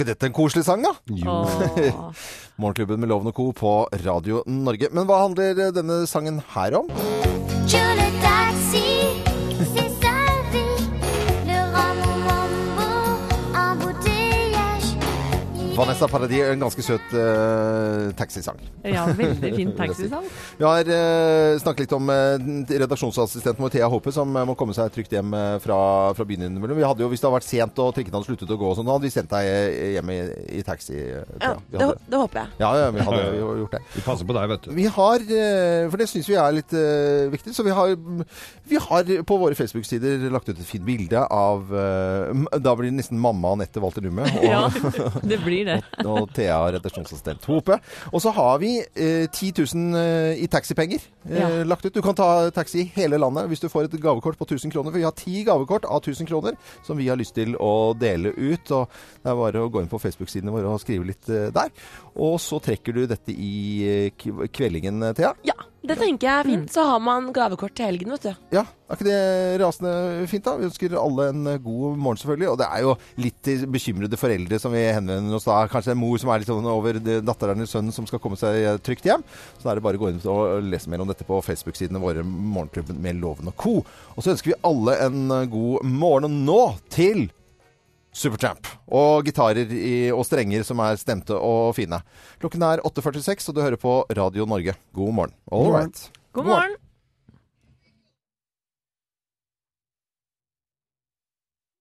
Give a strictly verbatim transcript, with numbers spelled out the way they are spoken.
Dette er en koselig sang, da. Jo. Morgenklubben med Loven og Co. på Radio Norge. Men hva handler denne sangen her om? Vanessa Paradis er en ganske søt uh, taxisang. Ja, veldig fin taxisang. Vi har uh, snakket litt om uh, redaksjonsassistenten vår Thea Håpe, som uh, må komme seg trygt hjem uh, fra, fra byen innimellom. Vi hadde jo, hvis det hadde vært sent og trikken hadde sluttet å gå og sånn, hadde vi sendt deg hjem i, i taxi. Uh, ja, det, det håper jeg. Ja, ja, vi hadde jo gjort det. Vi passer på deg, vet du. Vi har, uh, for det synes vi er litt uh, viktig, så vi har, vi har på våre Facebook-sider lagt ut et fint bilde av, uh, da blir det nesten mamma Anette Walter Numme. Og, ja, det blir det. Og Thea, redaksjonsassistent Hope. Og så har vi eh, ti tusen eh, i taxipenger eh, ja. lagt ut. Du kan ta taxi i hele landet hvis du får et gavekort på tusen kroner. For vi har ti gavekort av tusen kroner som vi har lyst til å dele ut. Og det er bare å gå inn på Facebook-sidene våre og skrive litt eh, der. Og så trekker du dette i eh, kveldingen, Thea. Ja, det tenker jeg er fint. Så har man gavekort til helgen, vet du. Ja, er ikke det rasende fint da? Vi ønsker alle en god morgen selvfølgelig. Og det er jo litt bekymrede foreldre som vi henvender oss da. Kanskje en mor som er litt sånn over datteren eller sønnen som skal komme seg trygt hjem. Så da er det bare å gå inn og lese mer om dette på Facebook-sidene våre, Morgenklubben med Loven og Co. Og så ønsker vi alle en god morgen og nå til Supertramp og gitarer i, og strenger som er stemte og fine. Klokken er åtte førtiseks og du hører på Radio Norge. God morgen. All right. God morgen.